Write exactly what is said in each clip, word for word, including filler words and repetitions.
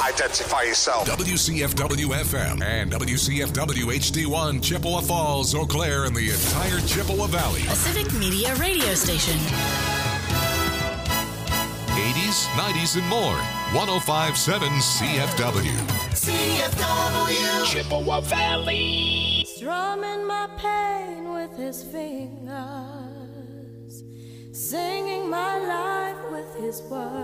Identify yourself. W C F W F M and W C F W H D one, Chippewa Falls, Eau Claire, and the entire Chippewa Valley. A Civic Media radio station. eighties, nineties, and more. one oh five point seven C F W. C F W. Chippewa Valley. Strumming my pain with his fingers, singing my life with his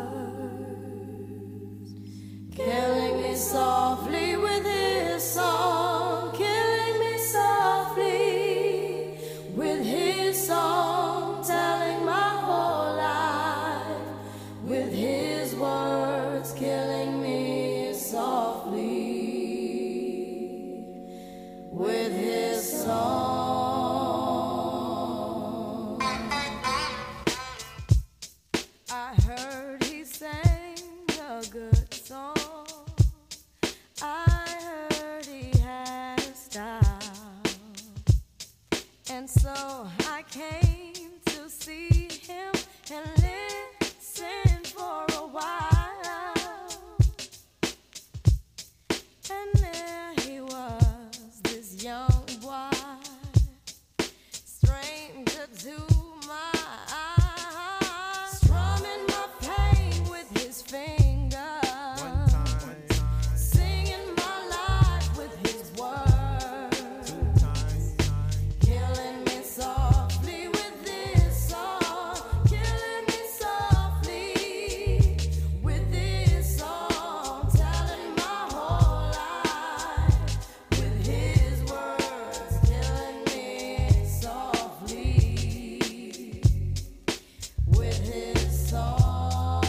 words, killing me softly with his song, killing me softly with his song, telling my whole life with his words, killing me softly with his song. I heard he sang a good song. I heard he had a style. And so I came to see him and listen for a while. And there he was, this young boy, stranger to my eyes, strumming my pain with his fingers, singing my life with his words, killing me softly with this song, killing me softly with this song, telling my whole life with his words, killing me softly with his song.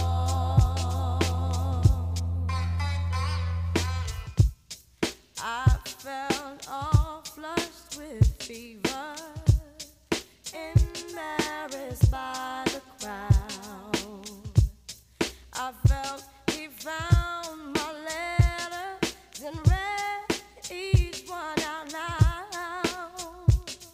I felt all flushed with fever, embarrassed by the crowd. I felt he found my letters and read each one out loud.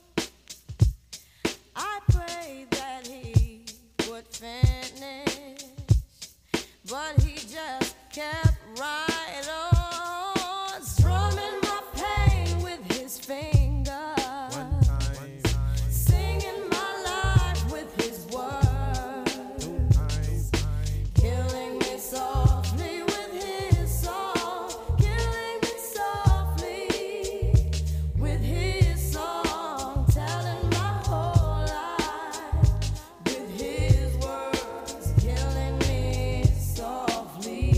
I prayed that he would finish, but he just kept right on, strumming my pain with his fingers, singing my life with his words, killing me softly with his song, killing me softly with his song, telling my whole life with his words, killing me softly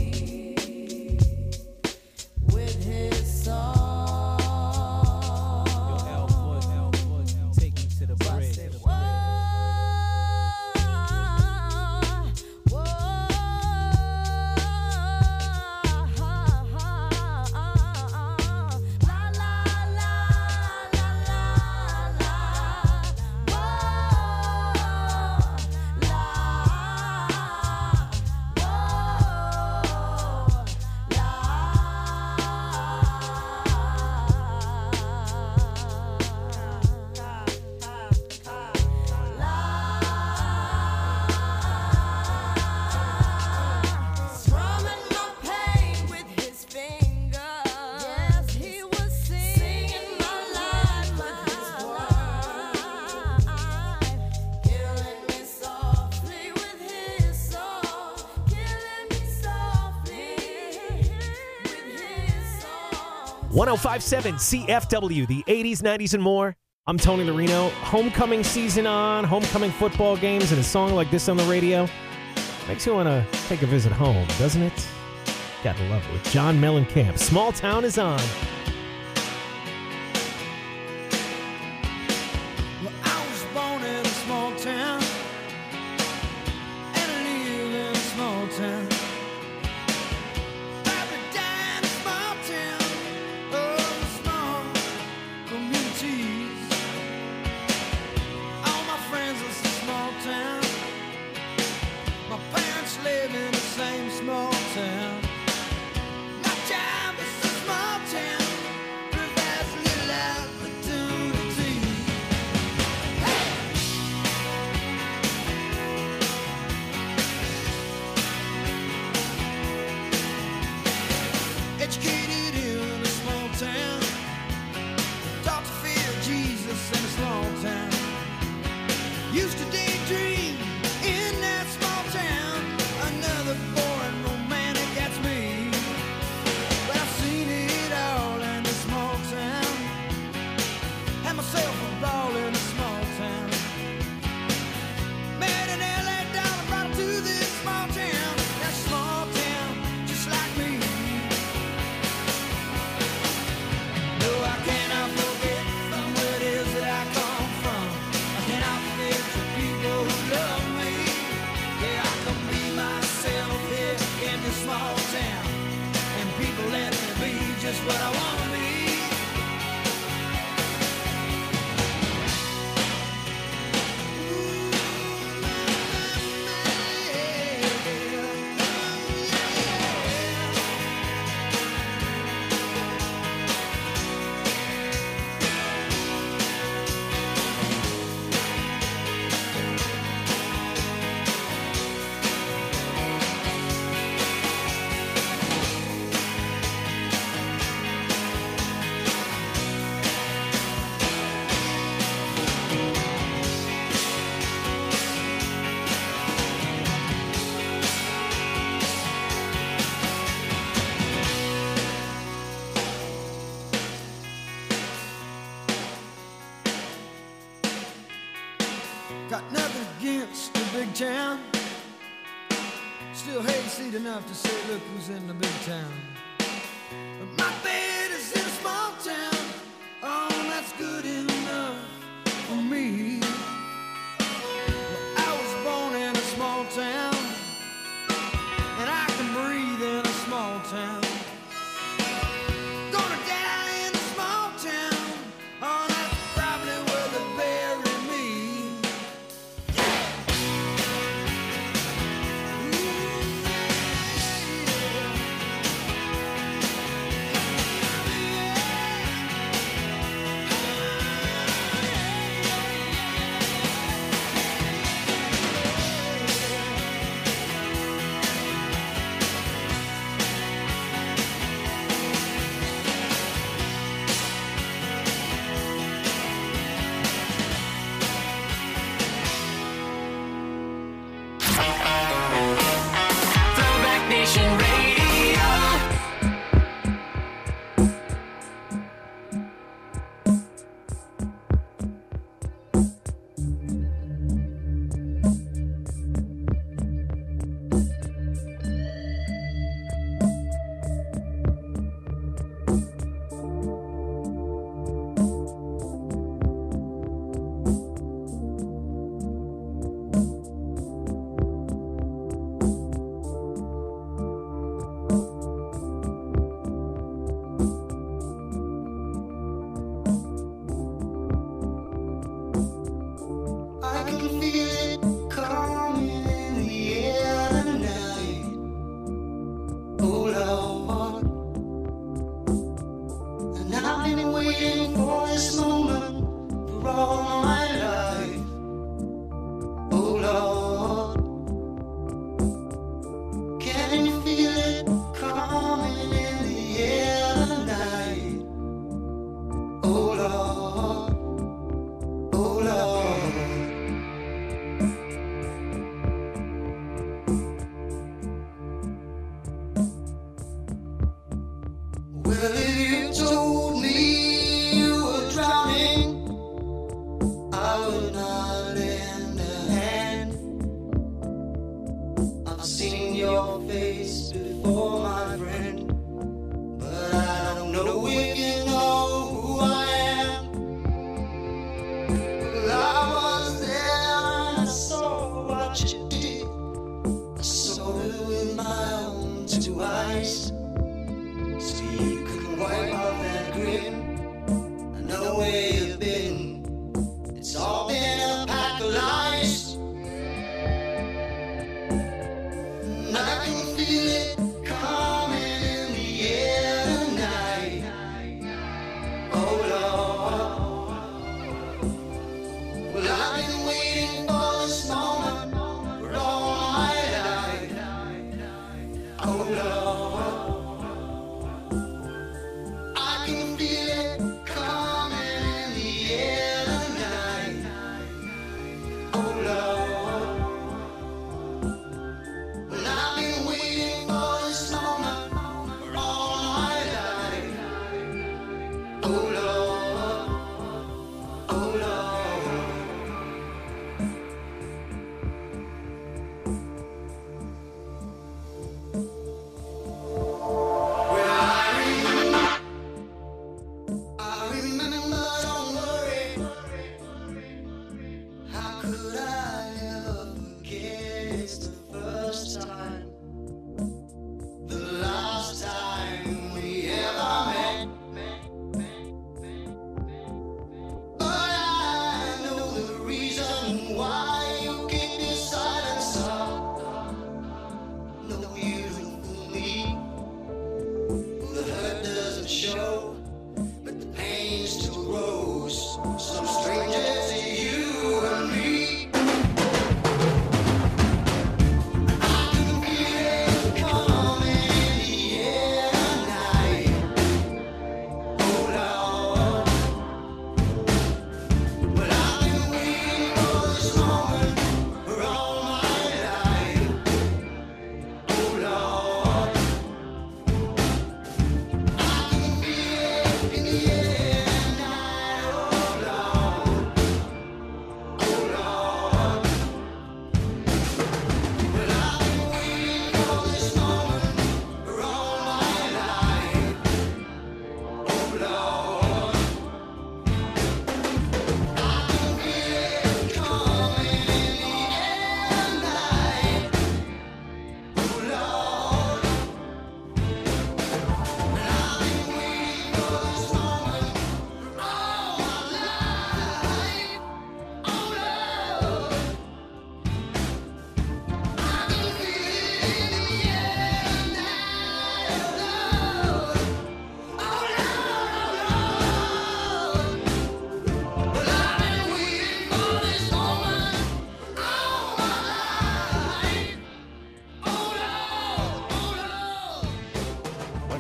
with his song. Take me to the bridge. Whoa, whoa, la la la la la la, whoa, la, strumming my pain with his fingers. Yes, he was singing my life with his words, killing me softly with his song, killing me softly with his song. one oh five point seven C F W, the eighties, nineties, and more. I'm Tony Larino. Homecoming season on, homecoming football games, and a song like this on the radio makes you want to take a visit home, doesn't it? Gotta love it. With John Mellencamp. Small Town is on. Well, I was born in a small town, and I live in a small town. Probably died in a small town, oh, small communities. All my friends are from small town. My parents live in the same small town. My job is a small town, provides little opportunity. Hey! what I wanna be. Got nothing against the big town. Still hayseed enough to say, look who's in the big town. But my bed is in a small town. Oh, that's good enough for me. Well, I was born in a small town, and I can breathe in a small town. Gonna die in a small town. Oh, that's probably where they bury me. Throwback Nation Radio. I can feel it coming in the air tonight. Oh Lord, and I've been waiting for this moment for all my life. Oh Lord, can you feel it coming in the air tonight? Oh Lord, oh Lord. Well, if you told me you were drowning, I would not lend a hand. I've seen your face before, my friend, but I don't know if you know who I am. Well, I was there and I saw what you did. I saw it with my own two eyes. So you could wipe off that grin. I know where you've been. It's all been a pack of lies. And I can feel it coming in the air tonight. Oh Lord. Well, I've been waiting for this moment for all my life. Oh Lord. I can feel it coming in the air tonight. Oh Lord. Well, I've been waiting for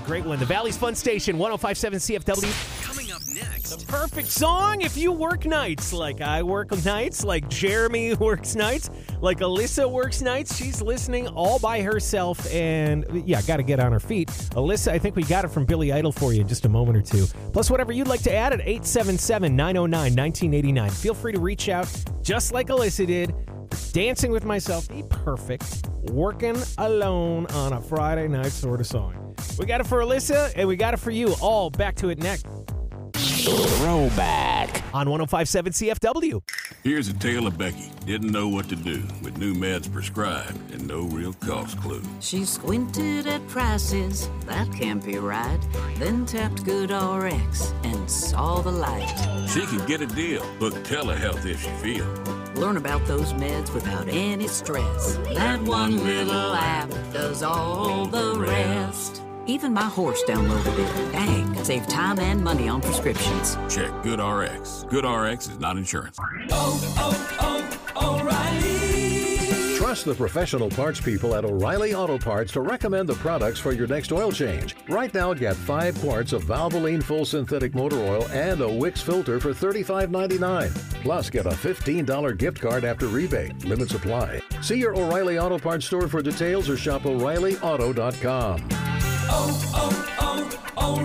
great one. The Valley's Fun Station, one oh five point seven C F W. Coming up next. Perfect song if you work nights, like I work nights, like Jeremy works nights, like Alyssa works nights. She's listening all by herself, and yeah, got to get on her feet. Alyssa, I think we got it from Billy Idol for you in just a moment or two. Plus, whatever you'd like to add at eight seven seven, nine oh nine, nineteen eighty-nine. Feel free to reach out, just like Alyssa did. Dancing with Myself, be perfect. Working alone on a Friday night sort of song. We got it for Alyssa, and we got it for you. All back to it next. Throwback on one oh five point seven C F W. Here's a tale of Becky. Didn't know what to do with new meds prescribed and no real cost clue. She squinted at prices, that can't be right. Then tapped GoodRx and saw the light. She can get a deal. Book telehealth if she feels. Learn about those meds without any stress. That one little app does all the rest. Even my horse downloaded it. Dang, save time and money on prescriptions. Check GoodRx. GoodRx is not insurance. Oh, oh, oh, O'Reilly. Trust the professional parts people at O'Reilly Auto Parts to recommend the products for your next oil change. Right now, get five quarts of Valvoline Full Synthetic Motor Oil and a Wix filter for thirty-five ninety-nine. Plus, get a fifteen dollars gift card after rebate. Limits apply. See your O'Reilly Auto Parts store for details or shop O'Reilly Auto dot com. Oh, oh,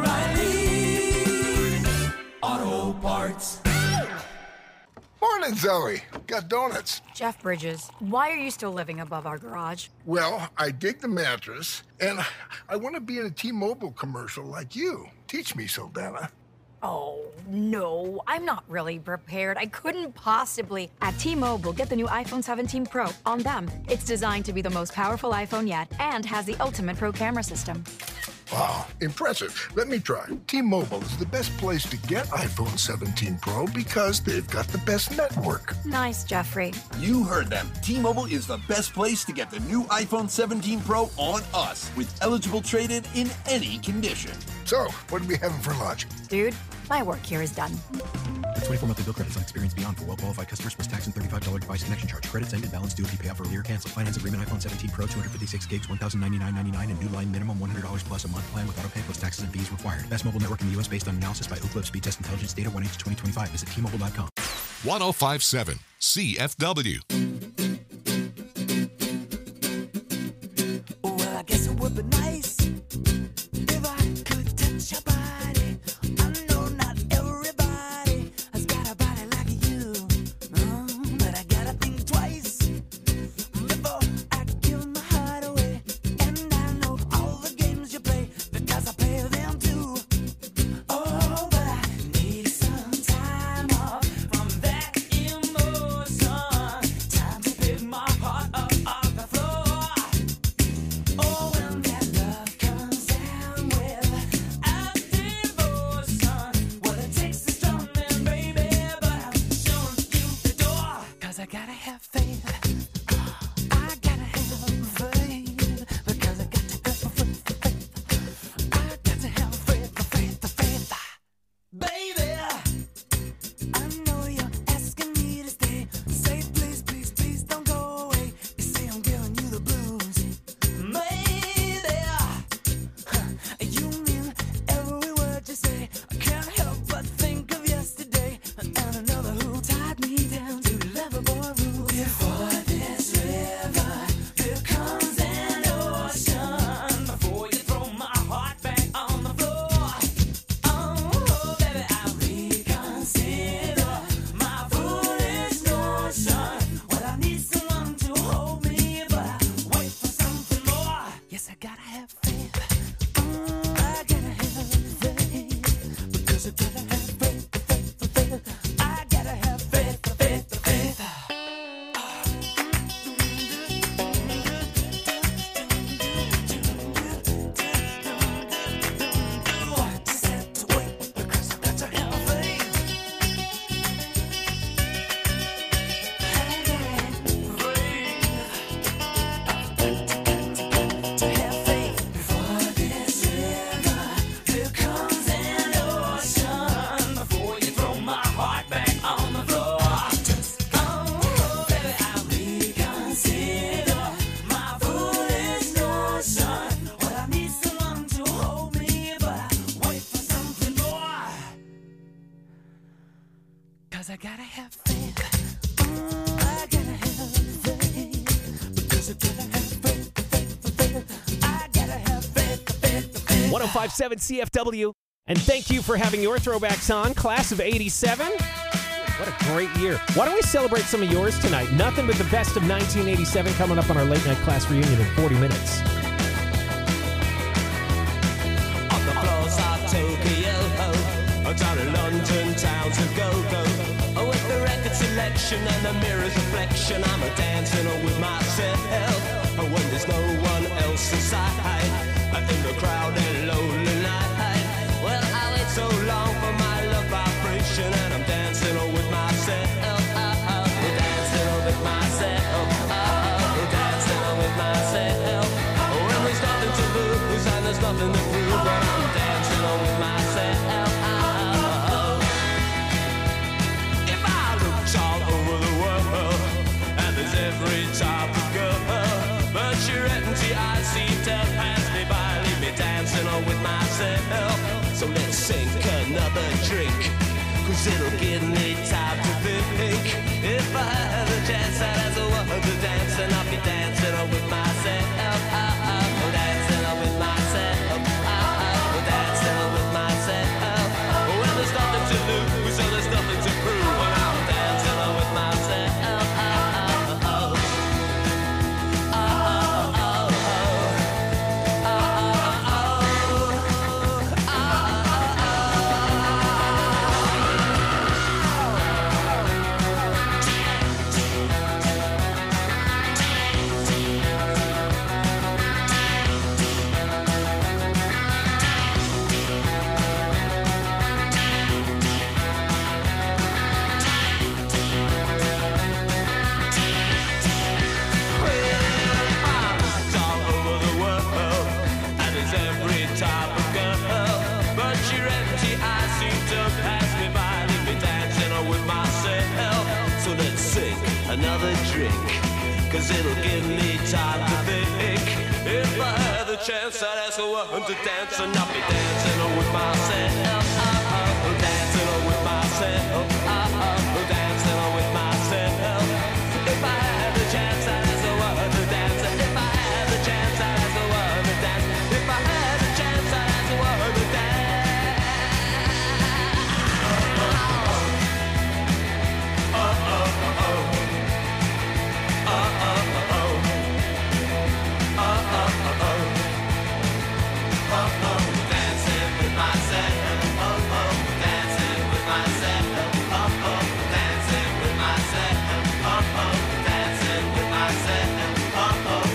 oh, O'Reilly Auto Parts. Morning, Zoe. Got donuts. Jeff Bridges, why are you still living above our garage? Well, I dig the mattress, and I want to be in a T-Mobile commercial like you. Teach me, Saldana. Oh, no, I'm not really prepared. I couldn't possibly. At T-Mobile, get the new iPhone seventeen Pro on them. It's designed to be the most powerful iPhone yet and has the ultimate Pro camera system. Wow, impressive. Let me try. T-Mobile is the best place to get iPhone seventeen Pro because they've got the best network. Nice, Jeffrey. You heard them. T-Mobile is the best place to get the new iPhone seventeen Pro on us with eligible trade-in in any condition. So, what are we having for lunch? Dude, my work here is done. twenty-four monthly bill credits on Experience Beyond for well-qualified customers plus tax and thirty-five dollars device connection charge. Credits ended. Balance due if you pay off earlier. Cancel. Finance agreement iPhone seventeen Pro, two hundred fifty-six gigs, one thousand ninety-nine ninety-nine, and new line minimum one hundred dollars plus a month plan with auto pay plus taxes and fees required. Best mobile network in the U S based on analysis by Ookla Speed Test Intelligence data one H twenty twenty-five. Visit T Mobile dot com. one oh five point seven C F W. Well, I guess it would be nice if I could touch your body. I know not everybody has got a body like you, um, but I gotta think twice before I give my heart away. And I know all the games you play because I play them too. Oh, but I need some time off from that emotion. Time to pick my heart up off the floor. Oh, when that love comes down with a devotion, well, it takes a strong man, baby, but I'm showing you the door. 'Cause I gotta have faith. I gotta have faith. Because I got to have faith. I got to have faith, faith, faith. Baby, I know you're asking me to stay. Say please, please, please don't go away. You say I'm giving you the blues. Maybe you mean every word you say. I can't help but think of yesterday and another who tied me down to lovable rules. Before this river, here comes an ocean. Before you throw my heart back on the floor. Oh, baby, I reconsider my foolish notion. Well, I need someone to hold me, but I wait for something more. Yes, I gotta have faith. Mm, I gotta have faith. Because I gotta have faith, faith, faith. I gotta have faith, faith, faith. Just have to wait because I got to have faith. To have faith before Because I gotta have faith. Mm, I gotta have faith. Because I gotta have faith, faith, faith. I gotta have faith, faith, faith. one oh five point seven C F W. And thank you for having your throwbacks on. Class of eighty-seven. What a great year. Why don't we celebrate some of yours tonight? Nothing but the best of nineteen eighty-seven coming up on our late night class reunion in forty minutes. On the floors of Tokyo, down in London town to go-go. Oh, with the record selection and the mirror's reflection, I'm a dancing with myself. Oh, when there's no one else inside, in the crowd and lonely night. Well, I wait so long for my love vibration, and I'm dancing with myself. Oh, oh, dancing with myself. Oh, dancing with myself. Oh, when there's nothing to lose and there's nothing to prove, but I'm dancing with myself. Oh, if I looked all over the world, and there's every type of girl, but you're empty, I see to pass me by, leave me dancing with myself. So let's sink another drink, cause it'll give me time to think. If I had a chance, I'd ask a woman to dance, and I'll be dancing with myself. Oh, oh, dancing with myself. Oh, oh, dancing with myself. When there's nothing to lose, so there's nothing to prove, and I'm dancing with myself. Oh, oh, oh. Oh, oh, oh, oh. Oh, oh, oh. All over the world, and there's every type of girl, but you're empty, I seem to pass me by, leave me dancing with myself. So let's sink another drink, cause it'll give me time to think. If I had the chance, I'd ask a woman to dance, and I'll be dancing with myself. Oh, oh, dancing with myself. Oh, oh, dancing with myself. If I had the chance, I'd ask a woman to dance. If I had the chance, I'd ask a woman to dance. If I had the chance, I'd ask a woman to dance. Oh, oh, oh, oh. Oh, oh, oh, oh. Oh, oh, oh, oh. Oh, oh, dancing with myself. Oh, oh, dancing with myself. Oh, oh, dancing with myself. Oh, oh, dancing with myself. Oh, oh.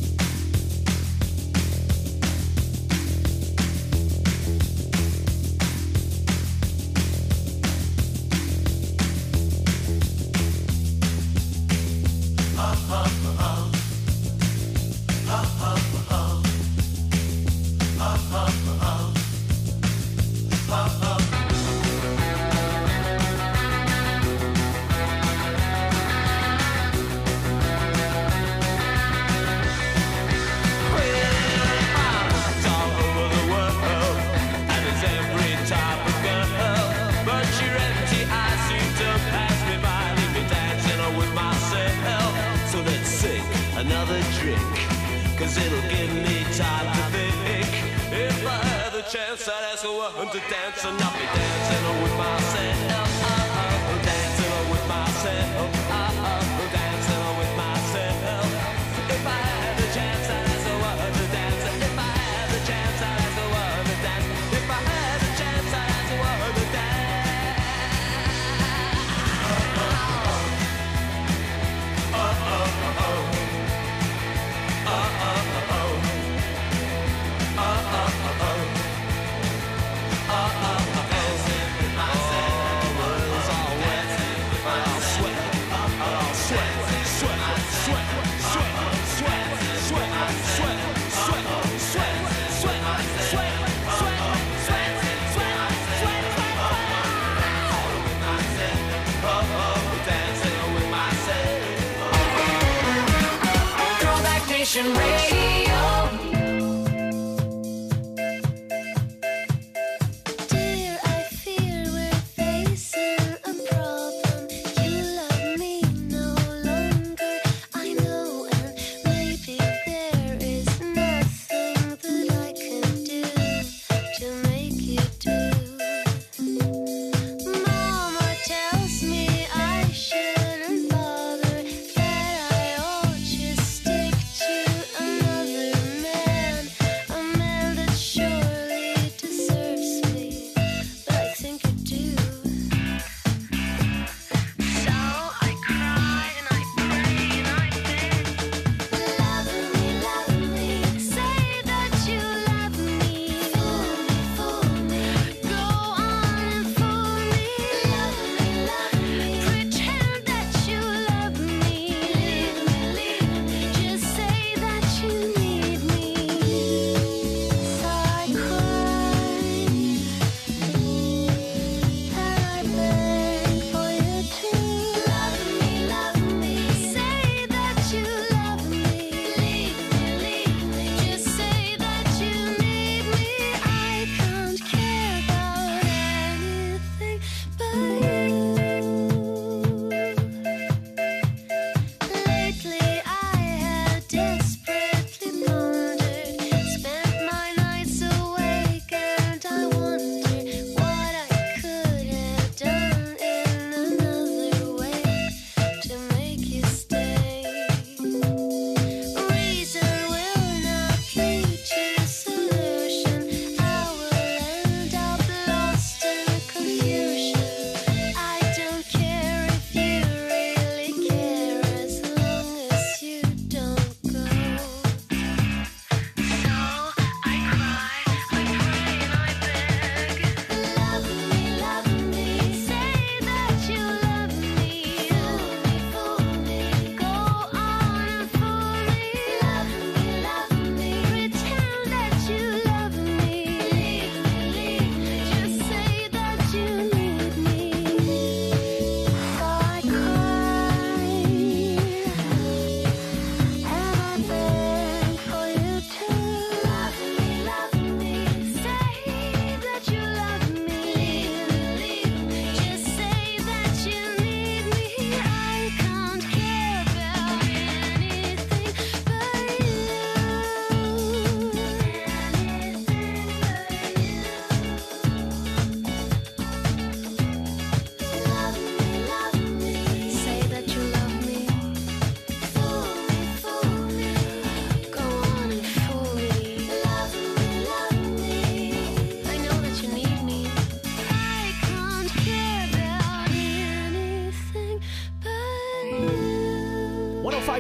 All over the world, and there's every type of girl, but you're empty, I seem to pass me by, leave me dancing with myself. So let's sink another drink, cause it'll give me time to think. If I had the chance, I'd ask a woman to dance, and I'll be dancing with myself. Oh, oh, dancing with myself. Oh, oh, dancing with myself. If I had the chance, I'd ask a woman to dance. If I had the chance, I'd ask a woman to dance. If I had the chance, I'd ask a woman to dance. Oh, oh, oh, oh. Oh, oh, oh, oh. Oh, oh, oh, oh. Oh, oh, oh, oh. Dancing with myself. Oh, it's all wet. I'll sweat. I'll sweat. Sweat. Sweat. Sweat. Sweat. Sweat. Sweat. Sweat. Sweat. Sweat. Sweat. Sweat. Sweat. Sweat. Oh, oh, dancing with myself. Throwback Nation Radio. Dear, I fear we're facing a problem.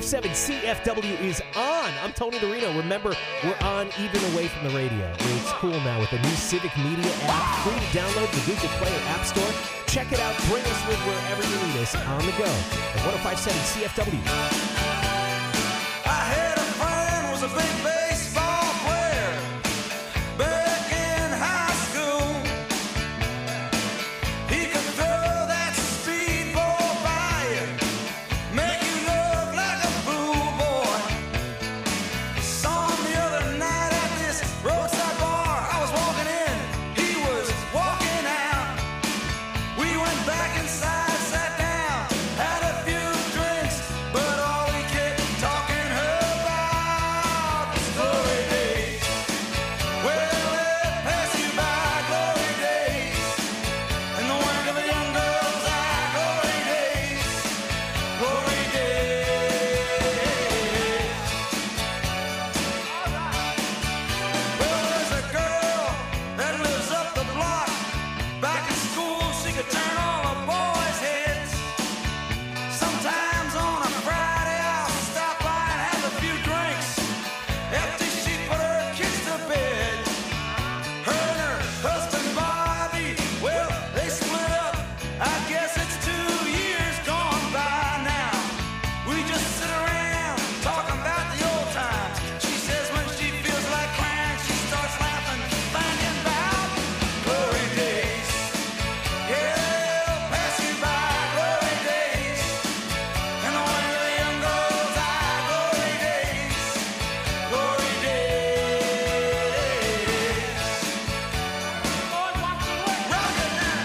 five seven C F W is on. I'm Tony the Reno. Remember, we're on even away from the radio. It's cool now with the new Civic Media app. Free to download the Google Play or App Store. Check it out. Bring us with wherever you need us on the go. At one oh five seven C F W. I had a friend was a big baseball player back in high school. He could throw that speedball by you, make you look like a fool, boy. Saw him the other night at this roadside bar. I was walking in, he was walking out. We went back inside, sat down, had a few drinks, but all we kept talking about was glory days. Well, they'll pass you by, glory days. And the wing of the young girls, ah, glory days, glory days. Well, there's a girl that lives up the block. Back in school, she could turn all the boys' heads. Sometimes on a Friday, I'll stop by and have a few drinks. After she put her kids to bed, her and her husband Bobby, well, they split up. I guess it's two years gone by now. We just sit around talking about the old times. She says when she feels like crying, she starts laughing, thinking about glory days. Yeah, they'll pass you by, glory days. And the wing of the young girls, ah, glory days, glory days. Rock it now.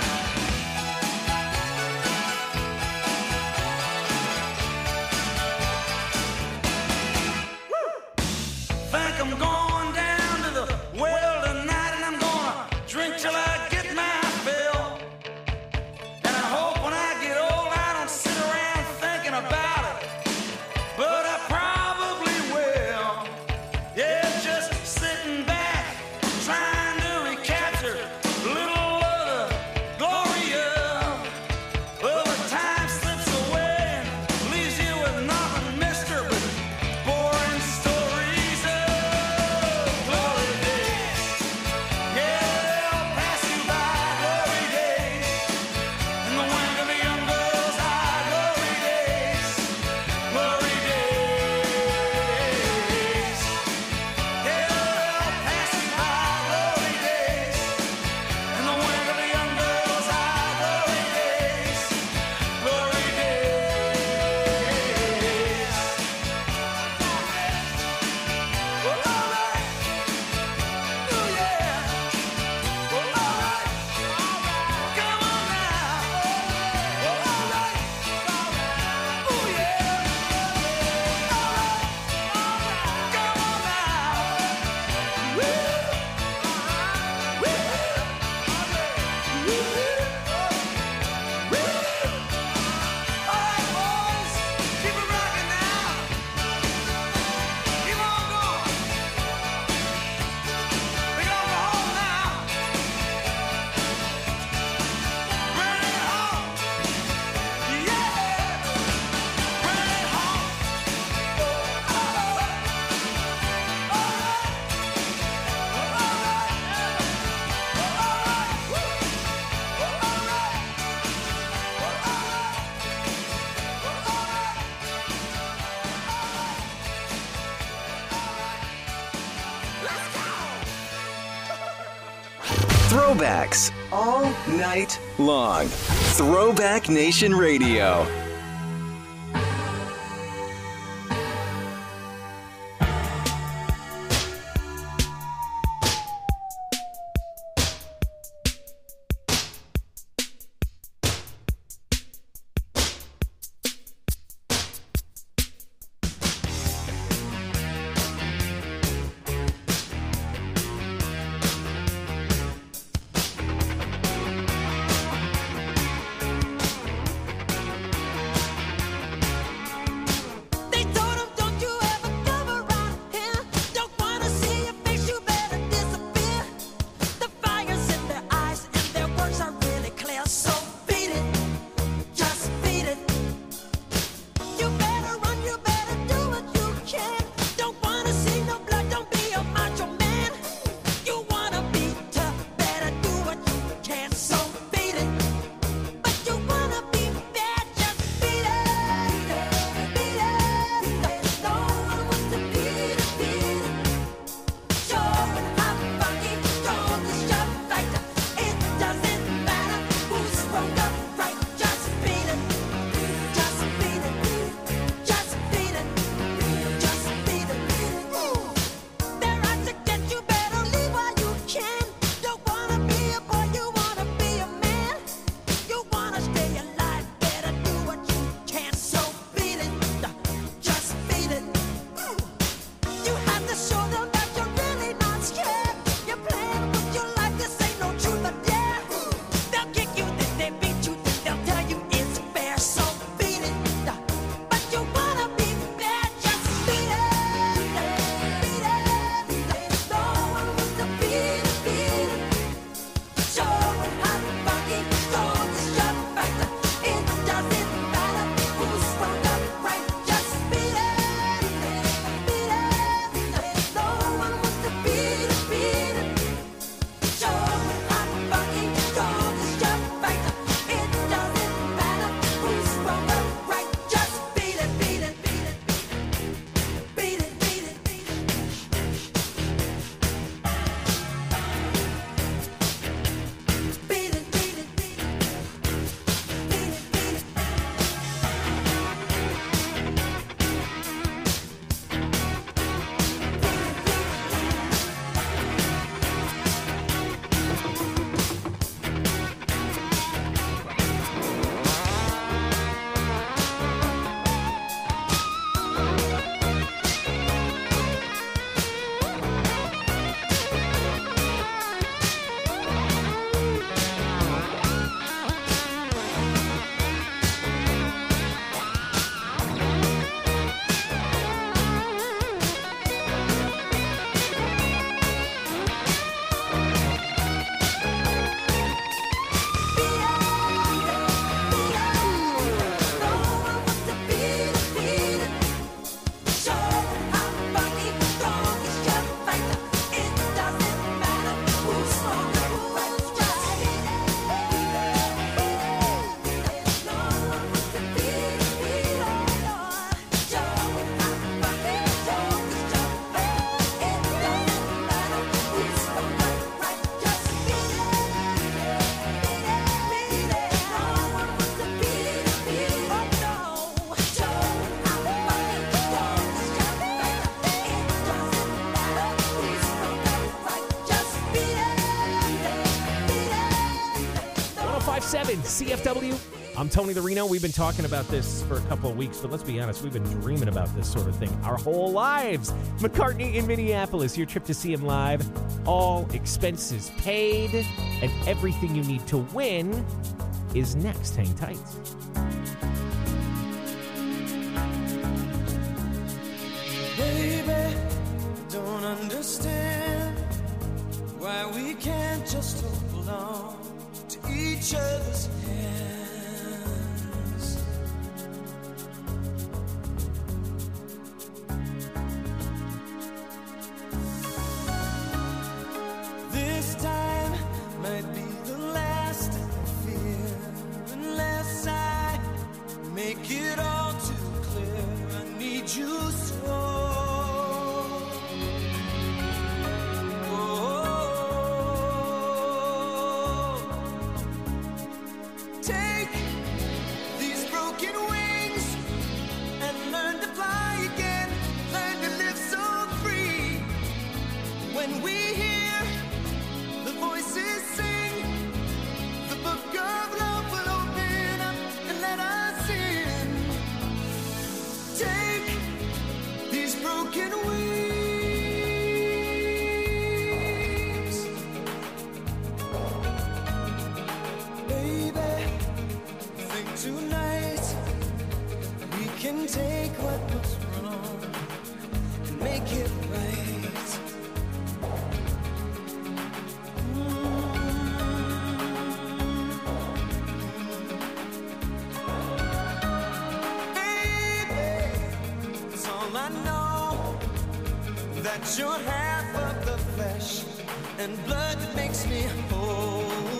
Think I'm going down to the well tonight, and I'm gonna drink till I get my fill. And I hope when I get old I don't sit around thinking about it, but I probably will. Yeah, just sitting back, trying to recapture a little of the glory of. Well, the time slips away and leaves you with nothing, mister, but boring stories of glory days. Yeah, they'll pass you by, glory days. And the wing of the young girls, ah, glory days, glory days. Yeah, they'll pass you by, glory days. And the wing of the young girls, ah, glory days, glory days. Well, all right. Ooh, yeah. Well, all right. Come on now. Well, all right. Ooh, yeah. All right. Come on now. Woo. Woo. Woo. Woo. All right, boys. Keep it rocking now. Keep on going. We gotta go home now. Bring it home. Yeah. Bring it home. All right. All right. All right. All right. Woo. All right. All Throwbacks all night long. Throwback Nation Radio. seven C F W. I'm Tony the Reno. We've been talking about this for a couple of weeks, but let's be honest, we've been dreaming about this sort of thing our whole lives. McCartney in Minneapolis, your trip to see him live, all expenses paid, and everything you need to win is next. Hang tight. Baby, don't understand why we can't just hold on to each other's hands. This time might be the last I fear, unless I make it all too clear. I need you so. Take what was wrong and make it right. Mm-hmm. Baby, it's all I know, that you're half of the flesh and blood that makes me whole.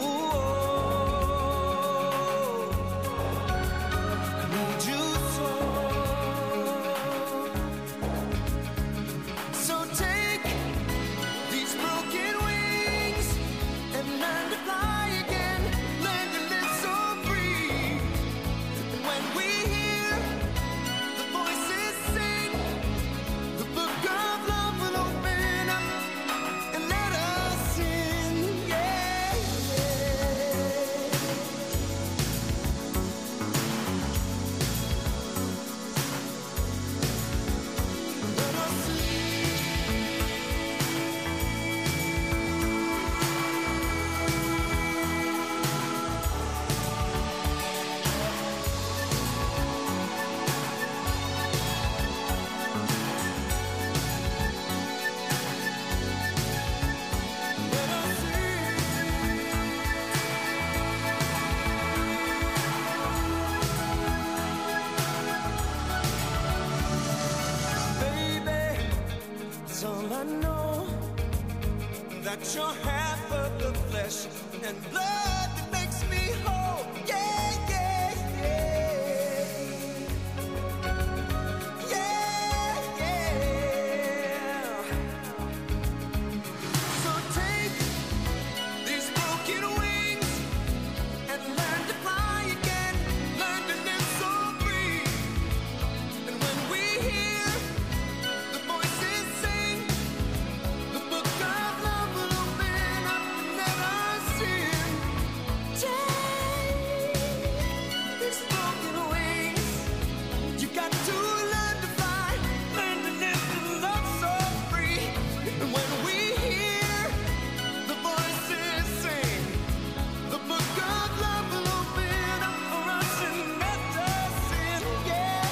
You're half of the flesh and blood that makes me whole. Yeah, yeah, yeah. Yeah, yeah. So take these broken wings and learn to fly again. Learn to live so free. And when we hear the voices sing the book of love will open up and let us in. Take these broken wings. You got to learn to fly, learn to live and love so free. And when we hear the voices sing, the book of love will open up for us and let us in. Yeah,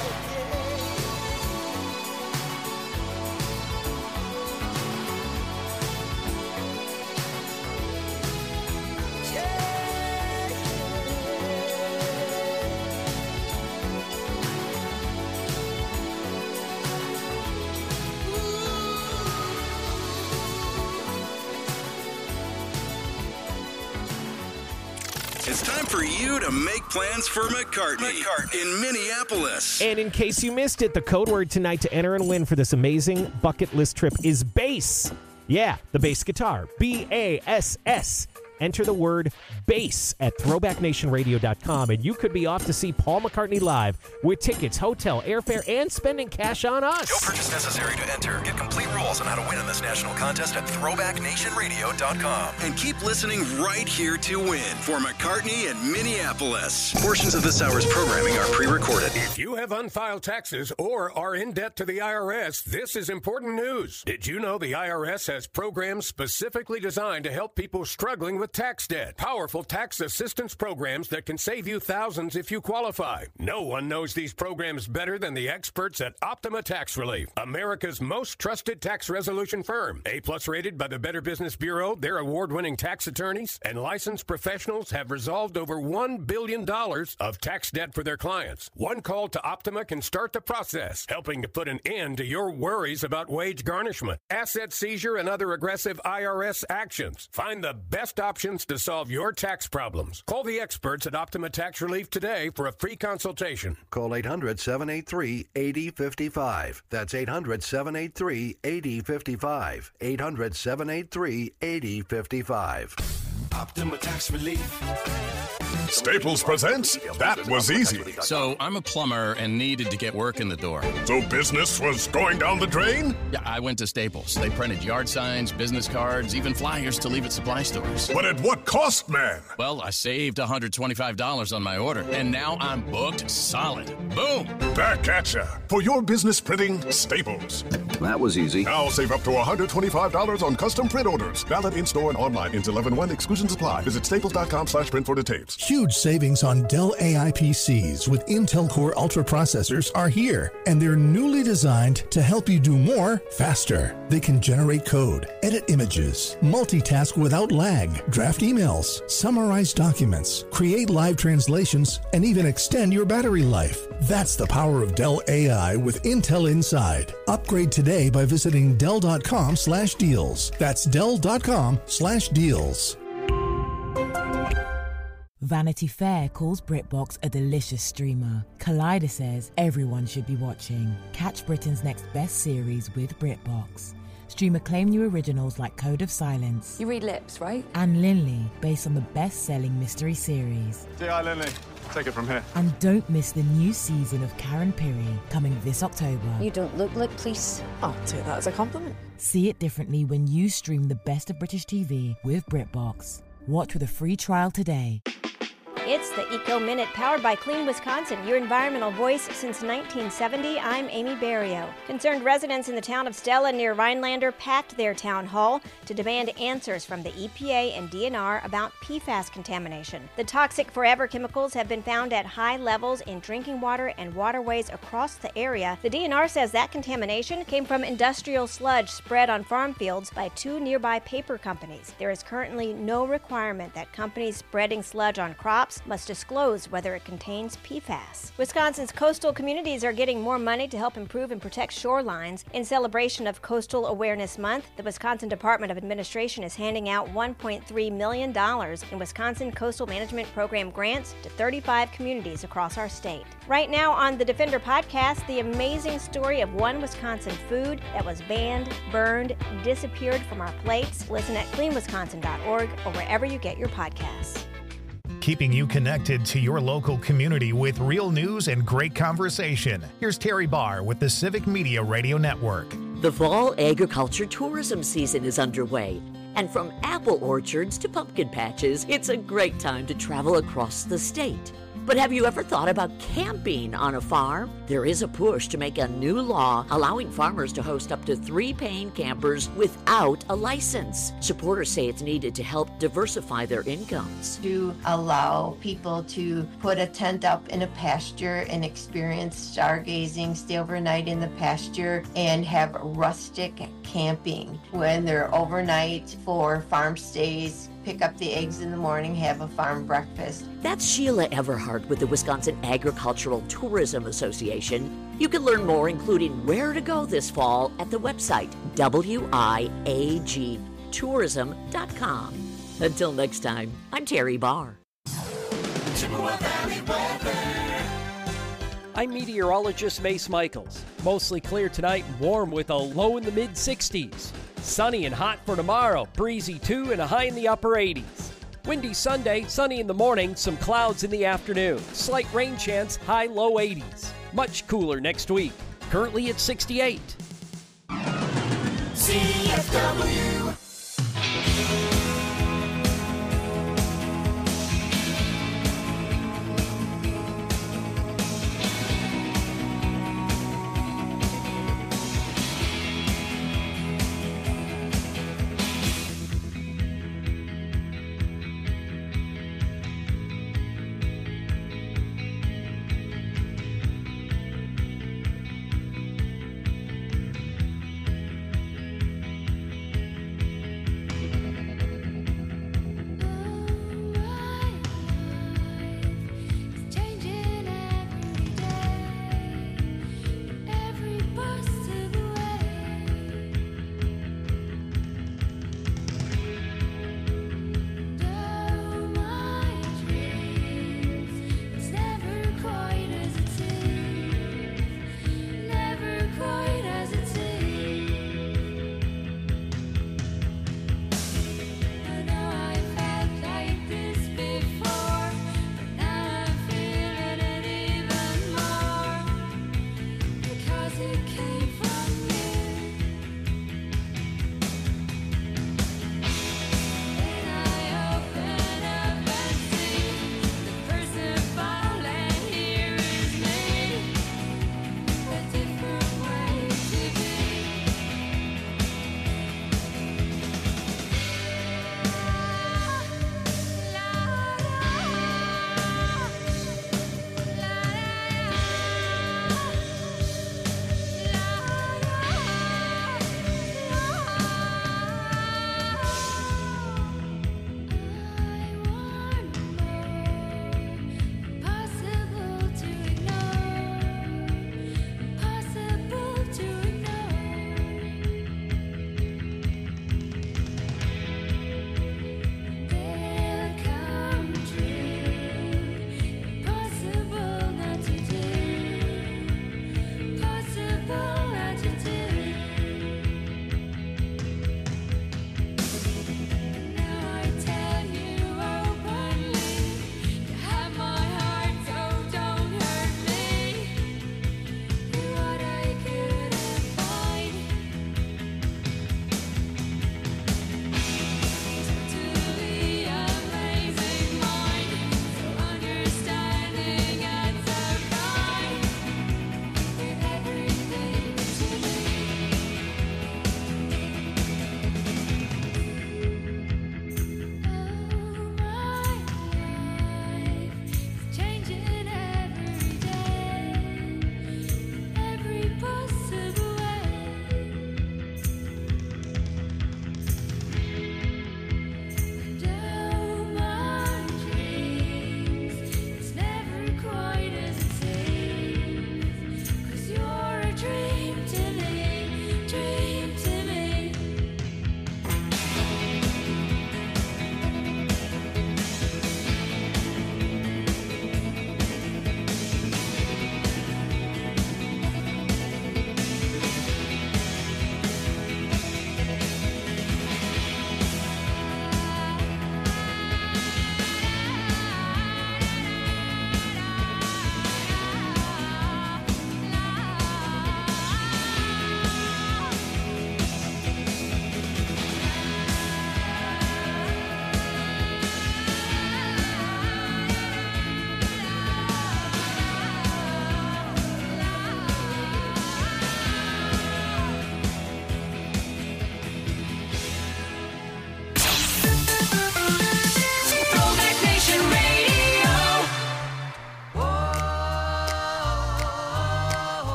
It's time for you to make plans for McCartney, McCartney in Minneapolis. And in case you missed it, the code word tonight to enter and win for this amazing bucket list trip is bass. Yeah, the bass guitar. B A S S. Enter the word BASE at throwback nation radio dot com, and you could be off to see Paul McCartney live with tickets, hotel, airfare, and spending cash on us. No purchase necessary to enter. Get complete rules on how to win in this national contest at throwback nation radio dot com. And keep listening right here to win for McCartney in Minneapolis. Portions of this hour's programming are pre-recorded. If you have unfiled taxes or are in debt to the I R S, this is important news. Did you know the I R S has programs specifically designed to help people struggling with tax debt? Powerful tax assistance programs that can save you thousands if you qualify. No one knows these programs better than the experts at Optima Tax Relief, America's most trusted tax resolution firm. A-plus rated by the Better Business Bureau, their award-winning tax attorneys and licensed professionals have resolved over one billion dollars of tax debt for their clients. One call to Optima can start the process, helping to put an end to your worries about wage garnishment, asset seizure, and other aggressive I R S actions. Find the best options to solve your tax problems. Call the experts at Optima Tax Relief today for a free consultation. Call eight hundred, seven eight three, eight zero five five. That's eight hundred, seven eight three, eight zero five five. eight hundred, seven eight three, eight zero five five. Optima Tax Relief. Staples presents That Was Easy. So, I'm a plumber and needed to get work in the door. So business was going down the drain? Yeah, I went to Staples. They printed yard signs, business cards, even flyers to leave at supply stores. But at what cost, man? Well, I saved one hundred twenty-five dollars on my order, and now I'm booked solid. Boom! Back at ya. For your business printing, Staples. That was easy. Now save up to one hundred twenty-five dollars on custom print orders. Valid in-store and online until eleven one. Exclusions apply. Visit staples.com slash print for details. Huge savings on Dell A I P Cs with Intel Core Ultra processors are here, and they're newly designed to help you do more faster. They can generate code, edit images, multitask without lag, draft emails, summarize documents, create live translations, and even extend your battery life. That's the power of Dell A I with Intel inside. Upgrade today by visiting Dell.com slash deals. That's Dell.com slash deals. Vanity Fair calls BritBox a delicious streamer. Collider says everyone should be watching. Catch Britain's next best series with BritBox. Stream acclaimed new originals like Code of Silence. You read lips, right? And Linley, based on the best-selling mystery series. Say hi, Linley. Take it from here. And don't miss the new season of Karen Piri, coming this October. You don't look like police. I'll take that as a compliment. See it differently when you stream the best of British T V with BritBox. Watch with a free trial today. It's the Eco Minute, powered by Clean Wisconsin, your environmental voice since nineteen seventy. I'm Amy Barrio. Concerned residents in the town of Stella near Rhinelander packed their town hall to demand answers from the E P A and D N R about P FAS contamination. The toxic forever chemicals have been found at high levels in drinking water and waterways across the area. The D N R says that contamination came from industrial sludge spread on farm fields by two nearby paper companies. There is currently no requirement that companies spreading sludge on crops must disclose whether it contains P FAS. Wisconsin's coastal communities are getting more money to help improve and protect shorelines. In celebration of Coastal Awareness Month, the Wisconsin Department of Administration is handing out one point three million dollars in Wisconsin Coastal Management Program grants to thirty-five communities across our state. Right now on the Defender podcast, the amazing story of one Wisconsin food that was banned, burned, disappeared from our plates. Listen at clean wisconsin dot org or wherever you get your podcasts. Keeping you connected to your local community with real news and great conversation. Here's Terry Barr with the Civic Media Radio Network. The fall agriculture tourism season is underway, and from apple orchards to pumpkin patches, it's a great time to travel across the state. But have you ever thought about camping on a farm? There is a push to make a new law allowing farmers to host up to three paying campers without a license. Supporters say it's needed to help diversify their incomes. To allow people to put a tent up in a pasture and experience stargazing, stay overnight in the pasture, and have rustic camping when they're overnight for farm stays. Pick up the eggs in the morning, have a farm breakfast. That's Sheila Everhart with the Wisconsin Agricultural Tourism Association. You can learn more, including where to go this fall, at the website W I A G tourism dot com. Until next time, I'm Terry Barr. Chippewa Valley weather. I'm meteorologist Mace Michaels. Mostly clear tonight and warm with a low in the mid sixties. Sunny and hot for tomorrow, breezy too, and a high in the upper eighties. Windy Sunday, sunny in the morning, some clouds in the afternoon. Slight rain chance, high low eighties. Much cooler next week. Currently at sixty-eight. C F W.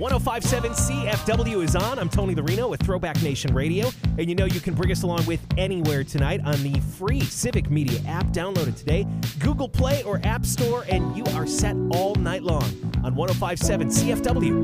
one oh five point seven C F W is on. I'm Tony Larino with Throwback Nation Radio. And you know you can bring us along with anywhere tonight on the free Civic Media app. Download it today. Google Play or App Store, and you are set all night long on one oh five point seven C F W.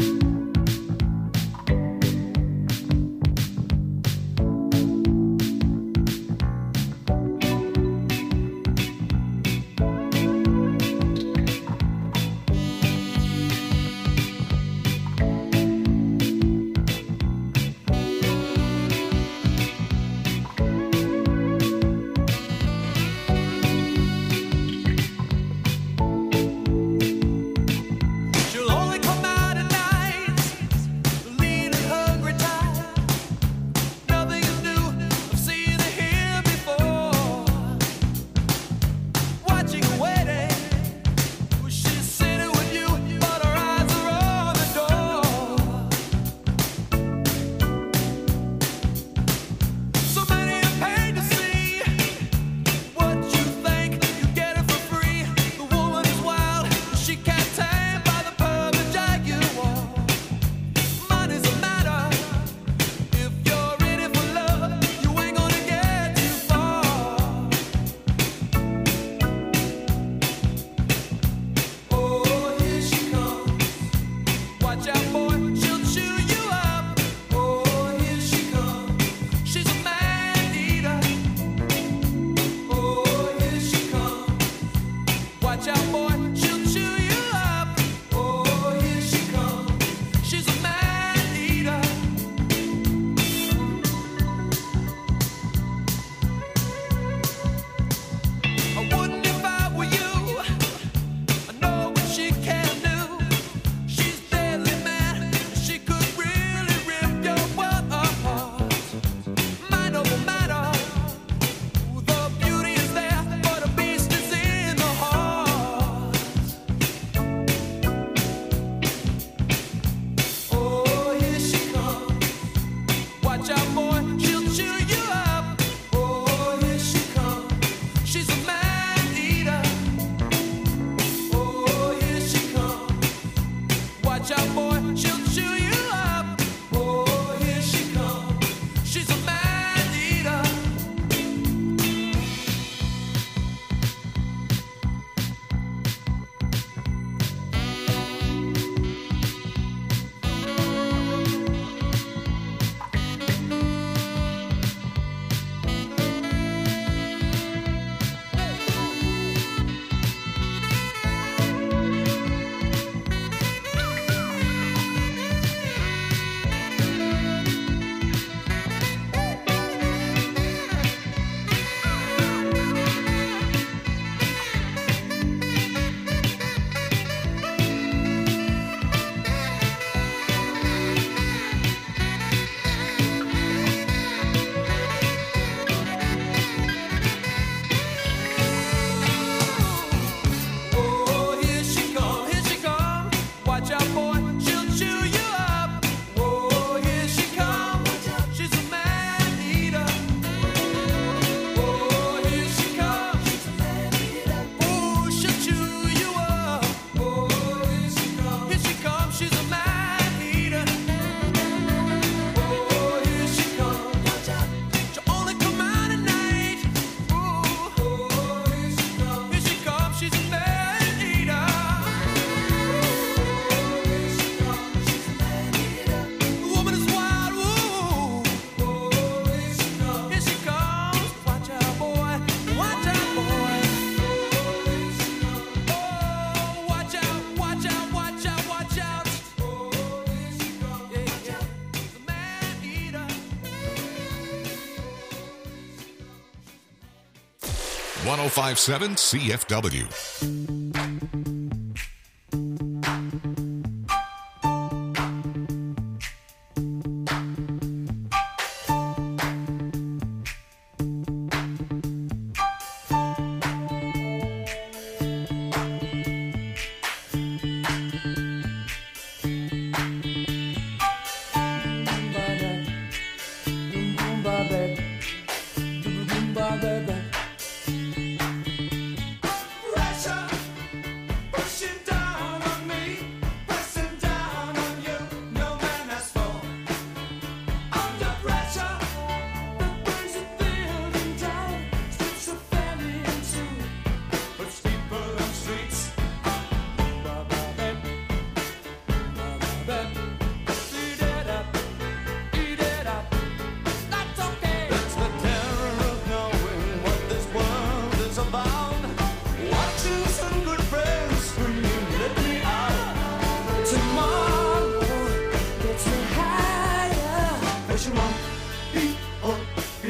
one oh five point seven C F W.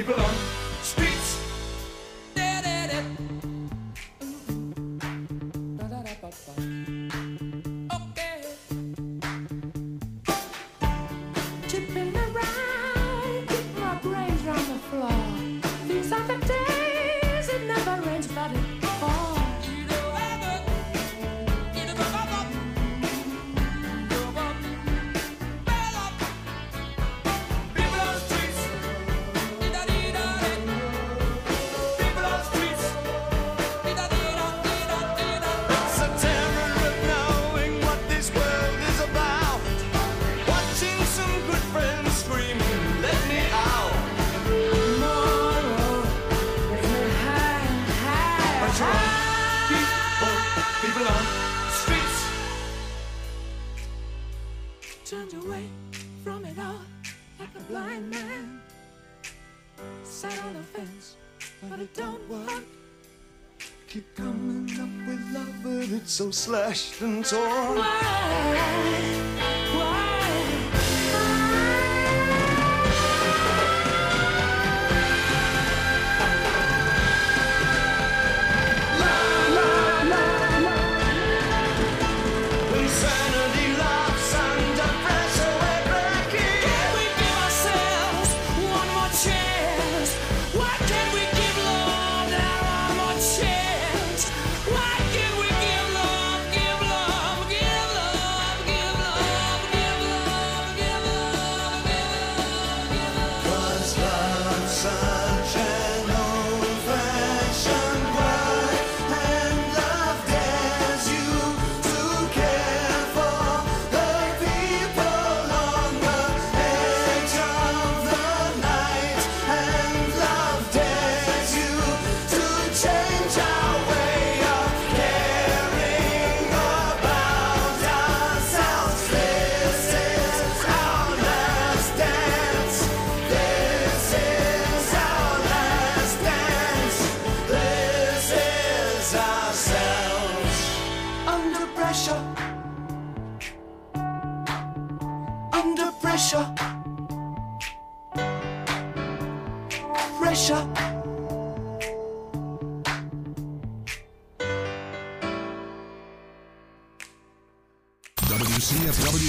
People on streets. Chipping around, keep my brains round the floor. These are the days it never rains without it fall. Turned away from it all like a blind man. Sat on the fence, but it don't work. Keep coming up with love, but it's so slashed and torn. Why? Why? Insanity laughs under pressure, we're breaking. Can we give ourselves one more chance? Why can't we give love that one more chance? Why can't we give love, give love, give love, give love, give love, give love, give love, give love? 'Cause love's such an old-fashioned word, and love dares you to care for the people on the edge of the night, and love dares you to change our way of caring about ourselves. This is our last dance. This is our last dance. This is ourselves. Under pressure. Under pressure. Pressure. W C F W